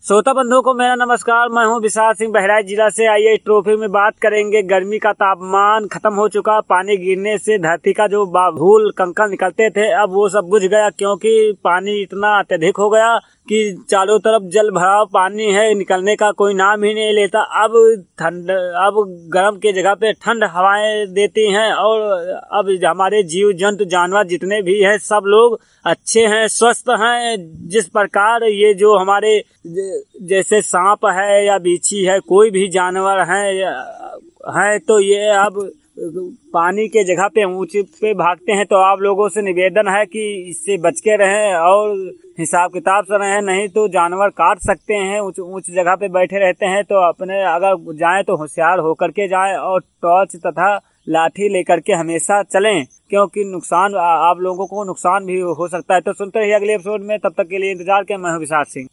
श्रोता बंधुओं को मेरा नमस्कार। मैं हूं विशाल सिंह, बहराइच जिला से। आइए इस ट्रॉफी में बात करेंगे। गर्मी का तापमान खत्म हो चुका। पानी गिरने से धरती का जो धूल कंकड़ निकलते थे, अब वो सब बुझ गया, क्योंकि पानी इतना अत्यधिक हो गया कि चारों तरफ जल भराव पानी है, निकलने का कोई नाम ही नहीं लेता। अब गर्म की जगह पे ठंड हवाएं देती हैं, और अब हमारे जीव जंतु जानवर जितने भी हैं सब लोग अच्छे हैं, स्वस्थ हैं। जिस प्रकार ये जो हमारे जैसे सांप है या बिच्छी है, कोई भी जानवर है तो ये अब पानी के जगह पे ऊंचे पे भागते हैं। तो आप लोगों से निवेदन है कि इससे बच के रहें और हिसाब किताब से रहें, नहीं तो जानवर काट सकते हैं। ऊंच जगह पे बैठे रहते हैं, तो अपने अगर जाएं तो होशियार होकर के जाएं और टॉर्च तथा लाठी लेकर के हमेशा चलें, क्योंकि नुकसान आप लोगों को नुकसान भी हो सकता है। तो सुनते रहिए अगले एपिसोड में। तब तक के लिए इंतजार करें। मैं हूं विशाल सिंह।